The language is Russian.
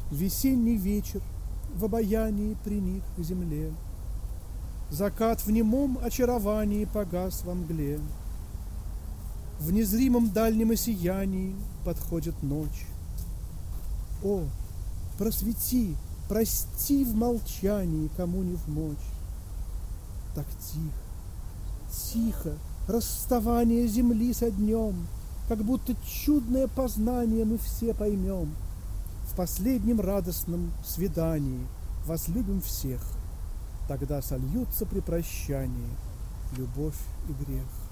Весенний вечер в обаянии приник к земле. Закат в немом очаровании погас во мгле. В незримом дальнем сиянии подходит ночь. О, просвети, прости в молчании, кому не вмочь. Так тихо, тихо, расставание земли со днем, как будто чудное познание мы все поймем. В последнем радостном свидании возлюбим всех, тогда сольются при прощании любовь и грех.